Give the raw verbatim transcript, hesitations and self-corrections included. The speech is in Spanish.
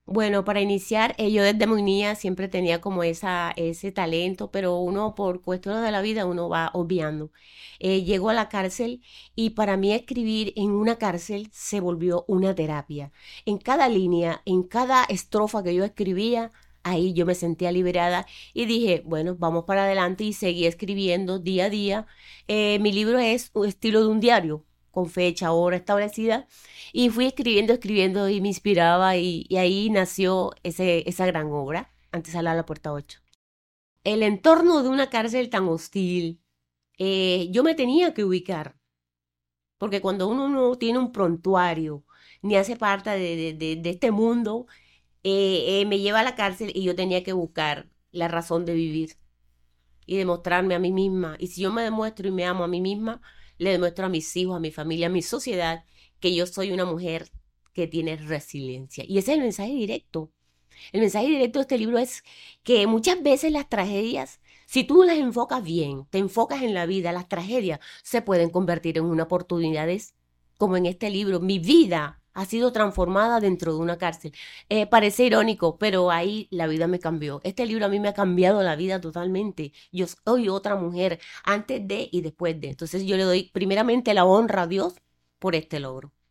Bueno, para iniciar, eh, yo desde muy niña siempre tenía como esa, ese talento, pero uno por cuestiones de la vida uno va obviando. Eh, llego a la cárcel y para mí escribir en una cárcel se volvió una terapia. En cada línea, en cada estrofa que yo escribía, ahí yo me sentía liberada y dije, bueno, vamos para adelante y seguí escribiendo día a día. Eh, mi libro es un estilo de un diario, con fecha, hora establecida y fui escribiendo, escribiendo y me inspiraba y, y ahí nació ese, esa gran obra, antes de la puerta ocho. El entorno de una cárcel tan hostil, eh, yo me tenía que ubicar, porque cuando uno no tiene un prontuario, ni hace parte de, de, de, de este mundo, eh, eh, me lleva a la cárcel y yo tenía que buscar la razón de vivir y demostrarme a mí misma. Y si yo me demuestro y me amo a mí misma, le demuestro a mis hijos, a mi familia, a mi sociedad, que yo soy una mujer que tiene resiliencia. Y ese es el mensaje directo. El mensaje directo de este libro es que muchas veces las tragedias, si tú las enfocas bien, te enfocas en la vida, las tragedias se pueden convertir en una oportunidades, como en este libro. Mi vida ha sido transformada dentro de una cárcel. Eh, parece irónico, pero ahí la vida me cambió. Este libro a mí me ha cambiado la vida totalmente. Yo soy otra mujer antes de y después de. Entonces yo le doy primeramente la honra a Dios por este logro.